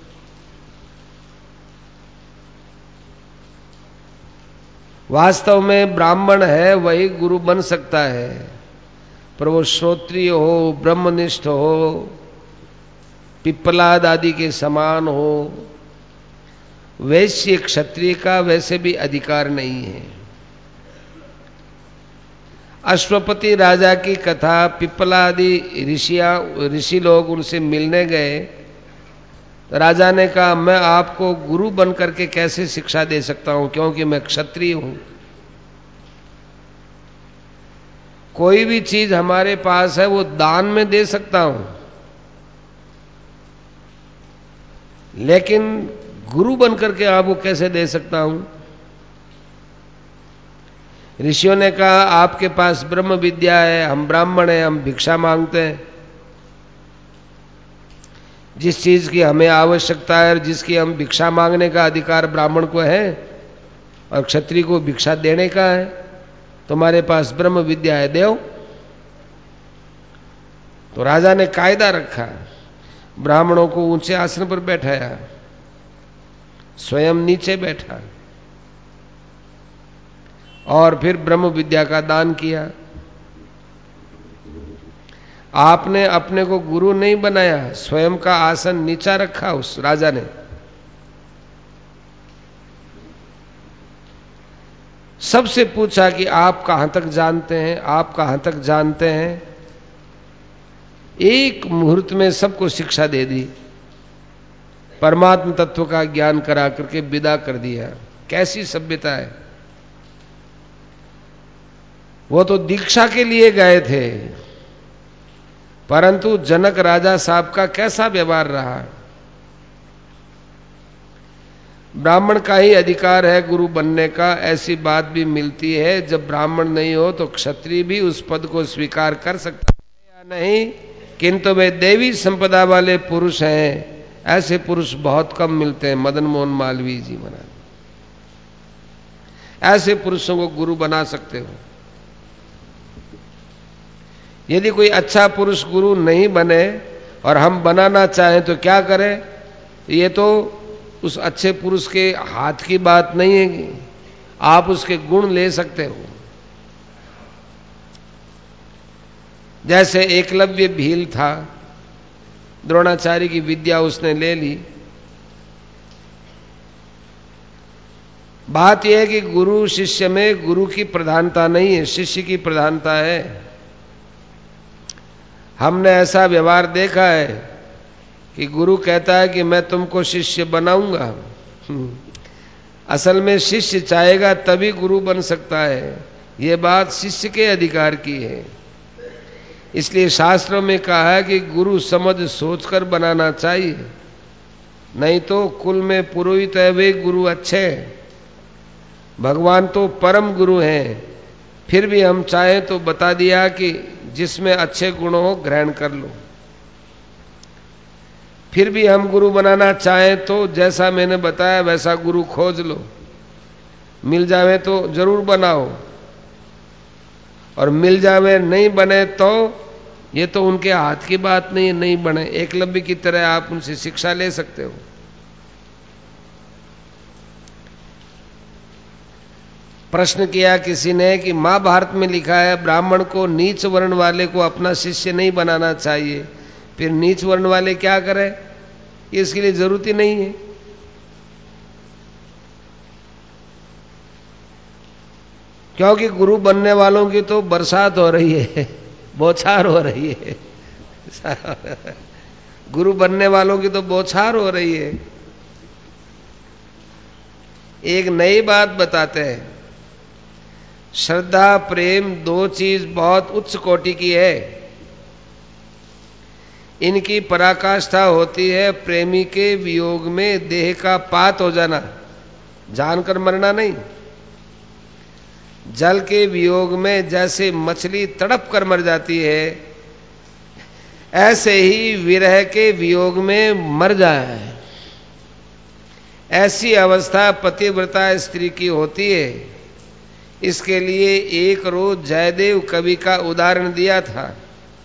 वास्तव में ब्राह्मण है वही गुरु बन सकता है, पर वो श्रोत्रिय हो, ब्रह्मनिष्ठ हो, पिप्पलाद आदि के समान हो। वैश्य क्षत्रिय का वैसे भी अधिकार नहीं है। अश्वपति राजा की कथा, पिप्पलादि ऋषि लोग उनसे मिलने गए, तो राजा ने कहा मैं आपको गुरु बन करके कैसे शिक्षा दे सकता हूं, क्योंकि मैं क्षत्रिय हूं। कोई भी चीज हमारे पास है वो दान में दे सकता हूं, लेकिन गुरु बनकर के आपको कैसे दे सकता हूं? ऋषियों ने कहा आपके पास ब्रह्म विद्या है, हम ब्राह्मण हैं, हम भिक्षा मांगते हैं। जिस चीज की हमें आवश्यकता है और जिसकी हम भिक्षा मांगने का अधिकार ब्राह्मण को है और क्षत्रिय को भिक्षा देने का है, तुम्हारे पास ब्रह्म विद्या है, देव। तो राजा ने कायदा रखा, ब्राह्मणों को ऊंचे आसन पर बैठाया, स्वयं नीचे बैठा और फिर ब्रह्म विद्या का दान किया। आपने अपने को गुरु नहीं बनाया, स्वयं का आसन नीचा रखा उस राजा ने। सबसे पूछा कि आप कहां तक जानते हैं, आप कहां तक जानते हैं। एक मुहूर्त में सबको शिक्षा दे दी, परमात्म तत्व का ज्ञान करा करके विदा कर दिया। कैसी सभ्यता है! वो तो दीक्षा के लिए गए थे, परंतु जनक राजा साहब का कैसा व्यवहार रहा। ब्राह्मण का ही अधिकार है गुरु बनने का, ऐसी बात भी मिलती है। जब ब्राह्मण नहीं हो तो क्षत्रिय भी उस पद को स्वीकार कर सकता है या नहीं, किंतु वे देवी संपदा वाले पुरुष हैं, ऐसे पुरुष बहुत कम मिलते हैं। मदन मोहन मालवीय जी महाराज ऐसे पुरुषों को गुरु बना सकते हो। यदि कोई अच्छा पुरुष गुरु नहीं बने और हम बनाना चाहें तो क्या करें? ये तो उस अच्छे पुरुष के हाथ की बात नहीं है कि आप उसके गुण ले सकते हो। जैसे एकलव्य भील था, द्रोणाचार्य की विद्या उसने ले ली। बात यह है कि गुरु शिष्य में गुरु की प्रधानता नहीं है, शिष्य की प्रधानता है। हमने ऐसा व्यवहार देखा है कि गुरु कहता है कि मैं तुमको शिष्य बनाऊंगा। असल में शिष्य चाहेगा तभी गुरु बन सकता है। यह बात शिष्य के अधिकार की है। इसलिए शास्त्रों में कहा है कि गुरु समझ सोचकर बनाना चाहिए, नहीं तो कुल में पुरोहित है वे गुरु अच्छे, भगवान तो परम गुरु हैं। फिर भी हम चाहें तो बता दिया कि जिसमें अच्छे गुण हो ग्रहण कर लो। फिर भी हम गुरु बनाना चाहें तो जैसा मैंने बताया वैसा गुरु खोज लो, मिल जावे तो जरूर बनाओ, और मिल जावे नहीं बने तो ये तो उनके हाथ की बात नहीं, नहीं बने। एकलव्य की तरह आप उनसे शिक्षा ले सकते हो। प्रश्न किया किसी ने कि महाभारत में लिखा है ब्राह्मण को नीच वर्ण वाले को अपना शिष्य नहीं बनाना चाहिए, फिर नीच वर्ण वाले क्या करें? इसके लिए जरूरत ही नहीं है। क्योंकि गुरु बनने वालों की तो बरसात हो रही है, बौछार हो रही है। गुरु बनने वालों की तो बौछार हो रही है। एक नई बात बताते हैं, श्रद्धा प्रेम दो चीज बहुत उच्च कोटि की है। इनकी पराकाष्ठा होती है प्रेमी के वियोग में देह का पात हो जाना, जानकर मरना नहीं। जल के वियोग में जैसे मछली तड़प कर मर जाती है, ऐसे ही विरह के वियोग में मर जाए। ऐसी अवस्था पतिव्रता स्त्री की होती है। इसके लिए एक रोज जयदेव कवि का उदाहरण दिया था।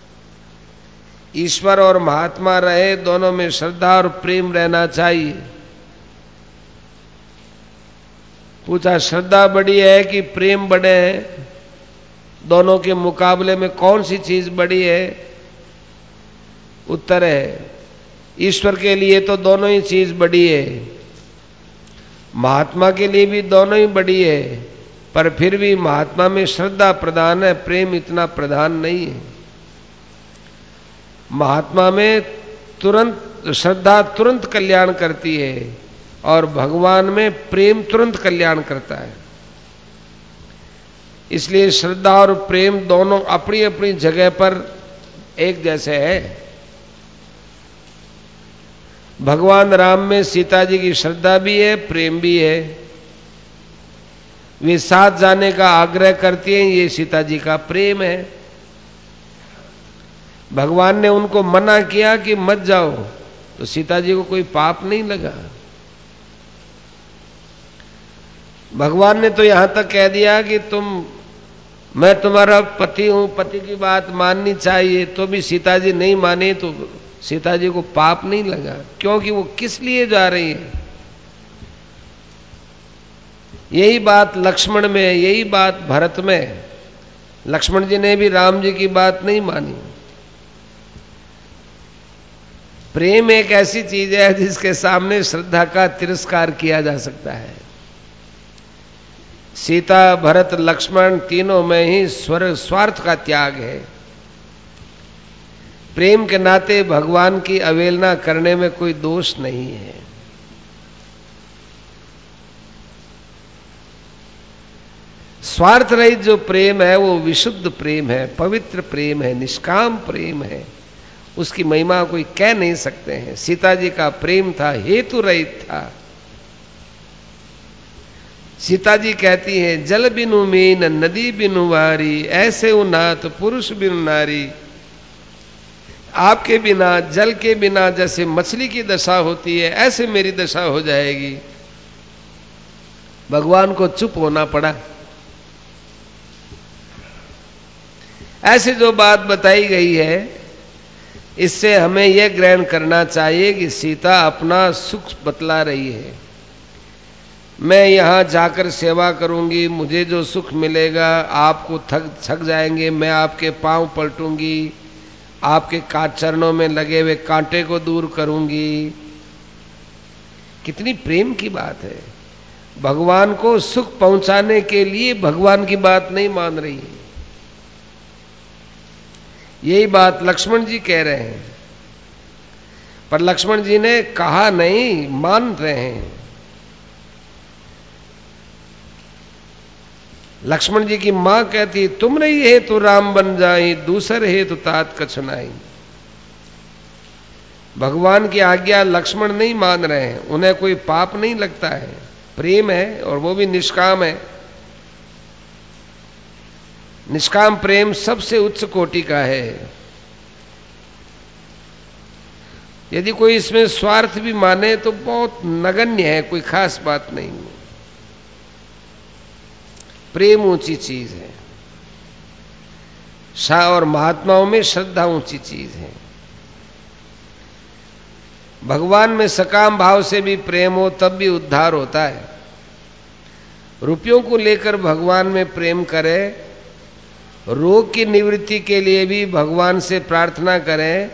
ईश्वर और महात्मा रहे, दोनों में श्रद्धा और प्रेम रहना चाहिए। पूछा श्रद्धा बड़ी है कि प्रेम बड़े हैं? दोनों के मुकाबले में कौन सी चीज बड़ी है? उत्तर है ईश्वर के लिए तो दोनों ही चीज बड़ी है, महात्मा के लिए भी दोनों ही बड़ी है, पर फिर भी महात्मा में श्रद्धा प्रधान है, प्रेम इतना प्रधान नहीं है। महात्मा में तुरंत श्रद्धा तुरंत कल्याण करती है और भगवान में प्रेम तुरंत कल्याण करता है। इसलिए श्रद्धा और प्रेम दोनों अपनी अपनी जगह पर एक जैसे है। भगवान राम में सीता जी की श्रद्धा भी है, प्रेम भी है। वे साथ जाने का आग्रह करती हैं, ये सीता जी का प्रेम है। भगवान ने उनको मना किया कि मत जाओ, तो सीता जी को कोई पाप नहीं लगा। भगवान ने तो यहां तक कह दिया कि मैं तुम्हारा पति हूं, पति की बात माननी चाहिए, तो भी सीता जी नहीं मानी, तो सीता जी को पाप नहीं लगा, क्योंकि वो किस लिए जा रही है। यही बात लक्ष्मण में, यही बात भरत में। लक्ष्मण जी ने भी राम जी की बात नहीं मानी। प्रेम एक ऐसी चीज है जिसके सामने श्रद्धा का तिरस्कार किया जा सकता है। सीता, भरत, लक्ष्मण तीनों में ही स्वार्थ का त्याग है। प्रेम के नाते भगवान की अवहेलना करने में कोई दोष नहीं है। स्वार्थ रहित जो प्रेम है वो विशुद्ध प्रेम है, पवित्र प्रेम है, निष्काम प्रेम है। उसकी महिमा कोई कह नहीं सकते हैं। सीता जी का प्रेम था, हेतु रहित था। सीता जी कहती हैं, जल बिनु मीन नदी बिनु वारी, ऐसे उन्नाथ पुरुष बिनु नारी। आपके बिना, जल के बिना जैसे मछली की दशा होती है, ऐसे मेरी दशा हो जाएगी। भगवान को चुप होना पड़ा। ऐसे जो बात बताई गई है, इससे हमें यह ग्रहण करना चाहिए कि सीता अपना सुख बतला रही है। मैं यहां जाकर सेवा करूंगी, मुझे जो सुख मिलेगा, आपको थक जाएंगे, मैं आपके पांव पलटूंगी, आपके चरणों में लगे हुए कांटे को दूर करूंगी। कितनी प्रेम की बात है। भगवान को सुख पहुंचाने के लिए भगवान की बात नहीं मान रही है। यही बात लक्ष्मण जी कह रहे हैं, पर लक्ष्मण जी ने कहा नहीं, मान रहे हैं। लक्ष्मण जी की मां कहती, तुम नहीं है तो राम बन जाए, दूसर है तो तात कछुनाई। भगवान की आज्ञा लक्ष्मण नहीं मान रहे हैं, उन्हें कोई पाप नहीं लगता है, प्रेम है और वो भी निष्काम है। निष्काम प्रेम सबसे उच्च कोटि का है। यदि कोई इसमें स्वार्थ भी माने तो बहुत नगण्य है, कोई खास बात नहीं। प्रेम ऊंची चीज है। शाह और महात्माओं में श्रद्धा ऊंची चीज है। भगवान में सकाम भाव से भी प्रेम हो तब भी उद्धार होता है। रुपयों को लेकर भगवान में प्रेम करे, रोग की निवृत्ति के लिए भी भगवान से प्रार्थना करें,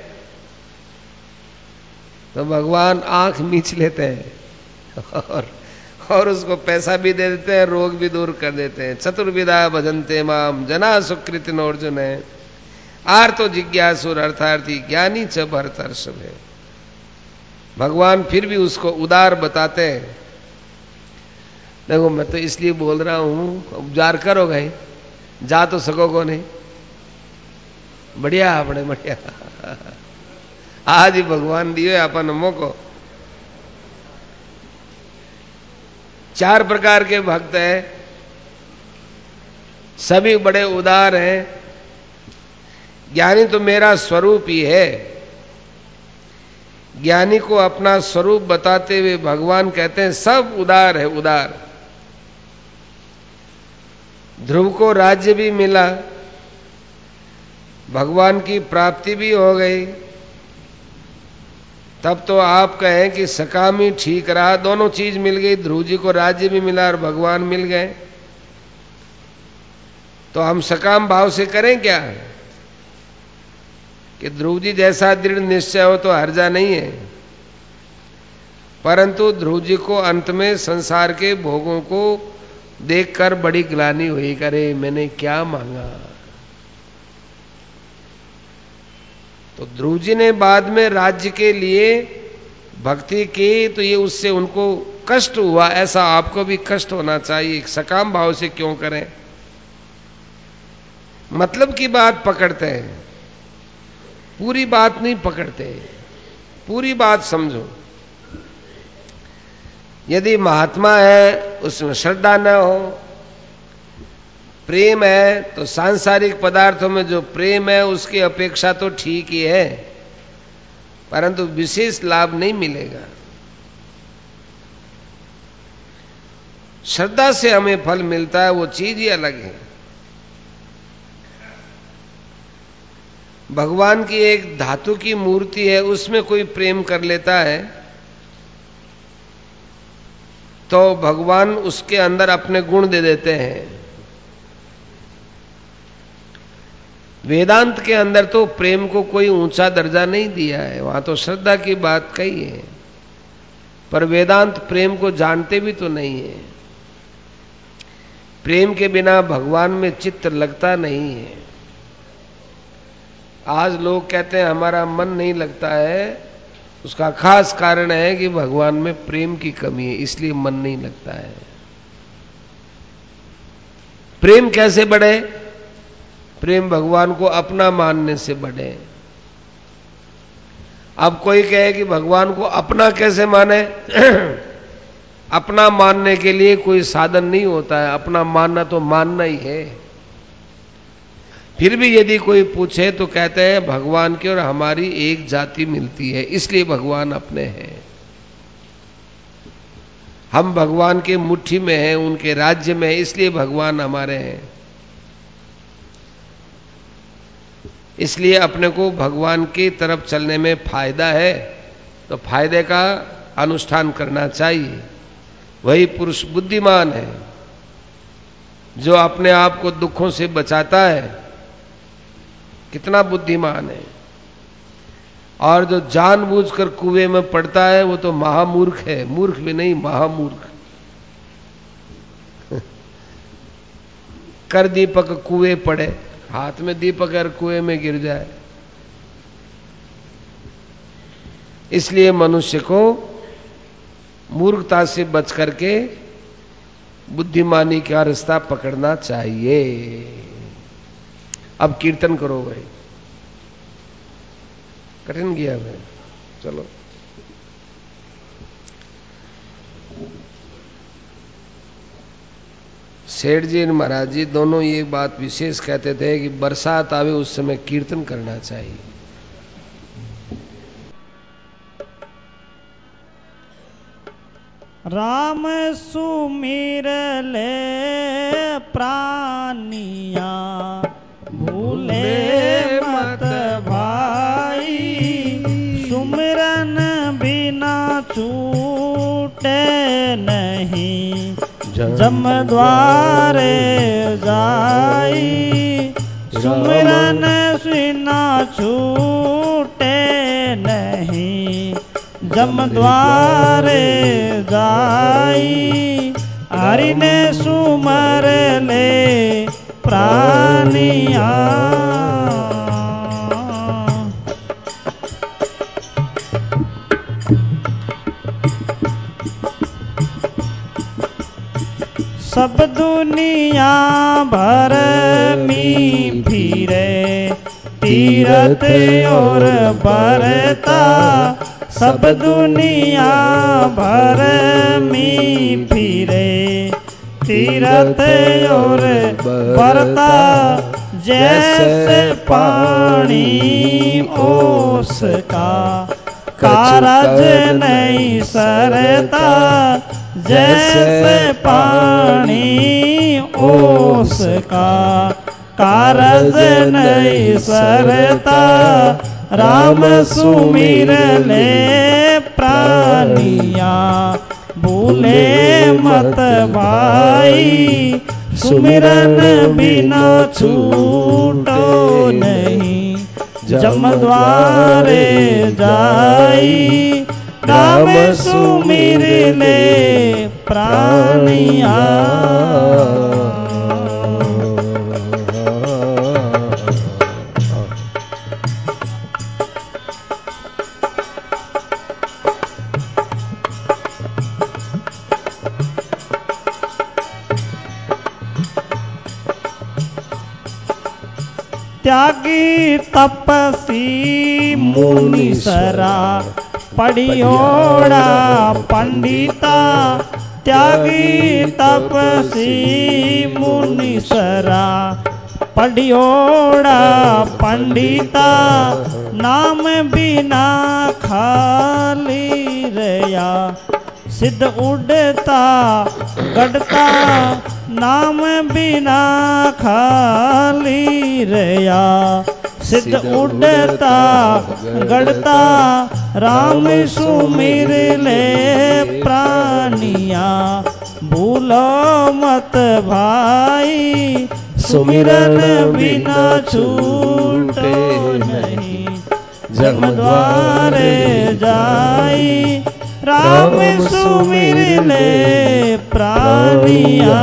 तो भगवान आंख मीच लेते हैं और उसको पैसा भी दे देते हैं, रोग भी दूर कर देते हैं। चतुर्विधा भजन्ते माम जना सुकृतिन अर्जुन है, आर्तो जिज्ञासुर अर्थार्थी ज्ञानी च भरतर्षभ है। भगवान फिर भी उसको उदार बताते हैं। देखो, मैं तो इसलिए बोल रहा हूं, उपजार करो गए, जा तो सकोगो नहीं। बढ़िया आपने, बढ़िया। आज ही भगवान दियो अपन मौको। 4 प्रकार के भक्त हैं, सभी बड़े उदार हैं। ज्ञानी तो मेरा स्वरूप ही है। ज्ञानी को अपना स्वरूप बताते हुए भगवान कहते हैं सब उदार है, उदार। ध्रुव को राज्य भी मिला, भगवान की प्राप्ति भी हो गई, तब तो आप कहें कि सकाम ही ठीक रहा, दोनों चीज मिल गई। ध्रुव जी को राज्य भी मिला और भगवान मिल गए, तो हम सकाम भाव से करें क्या कि ध्रुव जी जैसा दृढ़ निश्चय हो तो हर्जा नहीं है। परंतु ध्रुव जी को अंत में संसार के भोगों को देखकर बड़ी ग्लानि हुई, करे मैंने क्या मांगा। तो ध्रुव जी ने बाद में राज्य के लिए भक्ति की, तो ये उससे उनको कष्ट हुआ। ऐसा आपको भी कष्ट होना चाहिए। सकाम भाव से क्यों करें। मतलब की बात पकड़ते हैं, पूरी बात नहीं पकड़ते। पूरी बात समझो। यदि महात्मा है उसमें श्रद्धा न हो, प्रेम है तो सांसारिक पदार्थों में जो प्रेम है उसकी अपेक्षा तो ठीक ही है, परंतु विशेष लाभ नहीं मिलेगा। श्रद्धा से हमें फल मिलता है, वो चीज ही अलग है। भगवान की एक धातु की मूर्ति है, उसमें कोई प्रेम कर लेता है तो भगवान उसके अंदर अपने गुण दे देते हैं। वेदांत के अंदर तो प्रेम को कोई ऊंचा दर्जा नहीं दिया है, वहां तो श्रद्धा की बात कही है, पर वेदांत प्रेम को जानते भी तो नहीं है। प्रेम के बिना भगवान में चित्त लगता नहीं है। आज लोग कहते हैं हमारा मन नहीं लगता है, उसका खास कारण है कि भगवान में प्रेम की कमी है, इसलिए मन नहीं लगता है। प्रेम कैसे बढ़े? प्रेम भगवान को अपना मानने से बढ़े। अब कोई कहे कि भगवान को अपना कैसे माने? अपना मानने के लिए कोई साधन नहीं होता है, अपना मानना तो मानना ही है। फिर भी यदि कोई पूछे तो कहते हैं भगवान की और हमारी एक जाति मिलती है, इसलिए भगवान अपने हैं। हम भगवान के मुट्ठी में हैं, उनके राज्य में हैं, इसलिए भगवान हमारे हैं। इसलिए अपने को भगवान की तरफ चलने में फायदा है तो फायदे का अनुष्ठान करना चाहिए। वही पुरुष बुद्धिमान है जो अपने आप को दुखों से बचाता है, कितना बुद्धिमान है। और जो जानबूझकर कुएं में पड़ता है वो तो महामूर्ख है, मूर्ख भी नहीं महामूर्ख। कर दीपक कुएं पड़े, हाथ में दीपक और कुएं में गिर जाए। इसलिए मनुष्य को मूर्खता से बच करके बुद्धिमानी का रास्ता पकड़ना चाहिए। अब कीर्तन करो भाई, कठिन गया भाई, चलो। सेठ जी और महाराज जी दोनों ये बात विशेष कहते थे कि बरसात आवे उस समय कीर्तन करना चाहिए। राम सुमिर ले प्रानिया भूले मत भाई, सुमिरन बिना छूटे नहीं जम द्वारे जाई, सुमिरन बिना छूटे नहीं जम द्वारे जाई, हरि ने सुमर ले प्रानिया। सब दुनिया भर में फिरे तीरथ और बरता, सब दुनिया भर में फिरे तीरथ और बरता, जैसे पानी ओस का कारज नहीं सरता, जैसे पानी ओस का कारज नहीं सरता, राम सुमिर ले प्रानिया भूले मत भाई, सुमिरन बिना छूटो नहीं जम द्वारे जाई, राम सुमिर ले प्रानिया। त्यागी तपसी मुनीसरा पढ़ियोड़ा पंडिता त्यागी तपसी मुनीसरा पढ़ियोड़ा पंडिता नाम बिना खाली रया सिद्ध उड़ता गढ़ता नाम बिना खाली रया सिद्ध उड़ता गढ़ता राम सुमिर ले प्राणिया भूलो मत भाई सुमिरन बिना छूटे नहीं जम द्वारे जाई राम सुमिर ले प्राणिया।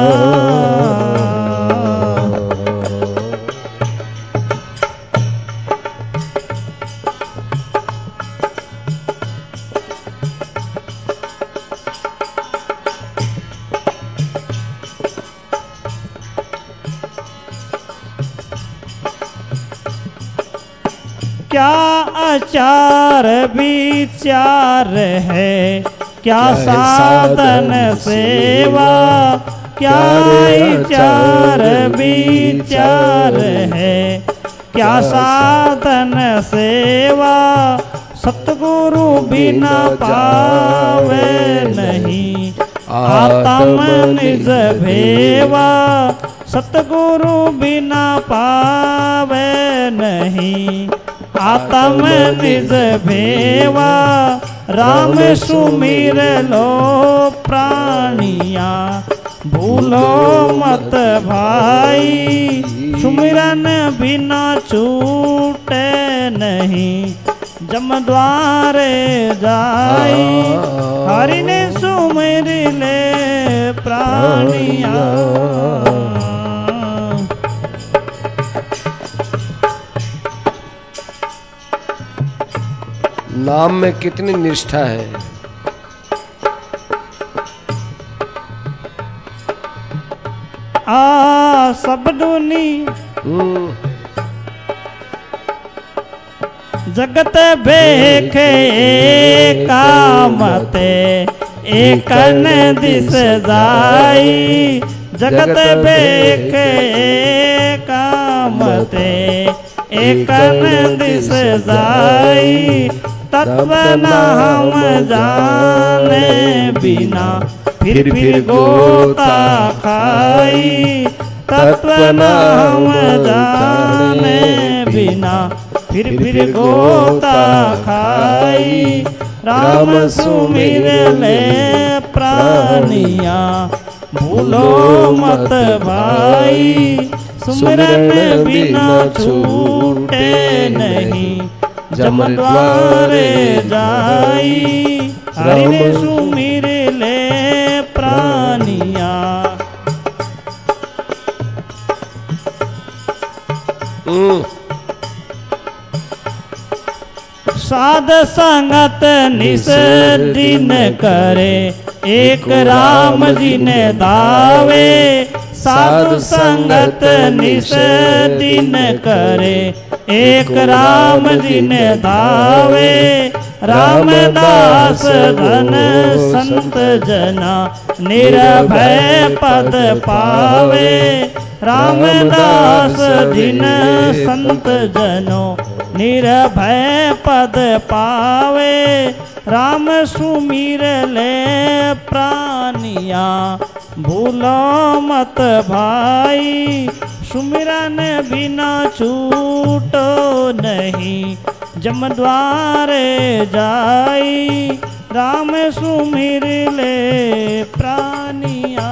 क्या आचार विचार है क्या साधन सेवा क्या आचार विचार है क्या साधन सेवा सतगुरु बिना पावे नहीं आत्म निज भेवा सतगुरु बिना पावे नहीं आत्म निज भेवा राम सुमिर लो प्राणिया भूलो मत भाई सुमिरन बिना छूटे नहीं जम द्वारे जाई हरि ने सुमिर ले प्राणिया। नाम में कितनी निष्ठा है। सब दुनिया जगत भेखे कामते एकन दिस जाई जगत भेखे कामते एकन दिस जाई तत्व न हम जाने बिना फिर गोता खाई तत्व न हम जाने बिना फिर गोता खाई राम सुमिर ले प्राणिया भूलो मत भाई सुमिरन बिना छूटे नहीं जम द्वारे जाई हरि ने सुमिर ले प्राणिया। साध संगत निस दिन करे एक राम जी ने दावे साधु संगत निस दिन करे एक राम जी ने दावे रामदास धन संत जना निर्भय पद पावे रामदास जिन संत जनो निर्भय पद पावे राम सुमिर ले प्राणिया भूलो मत भाई सुमिरन बिना छूटो नहीं जम द्वारे जाई राम सुमिर ले प्राणिया।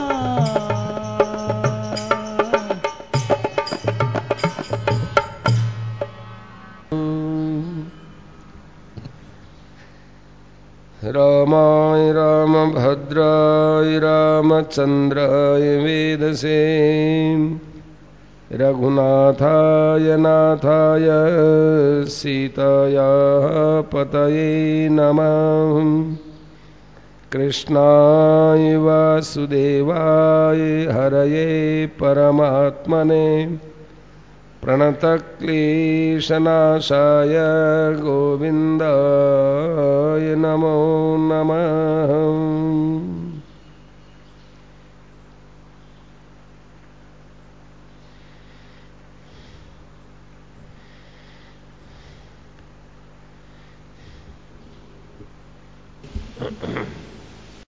रामाय रामभद्राय रामचंद्राय वेदसे रघुनाथाय नाथाय सीताया पतये नमः कृष्णाय वासुदेवाय हरये परमात्मने प्रणतक्लेशनाशाय गोविन्दाय नमो नमः।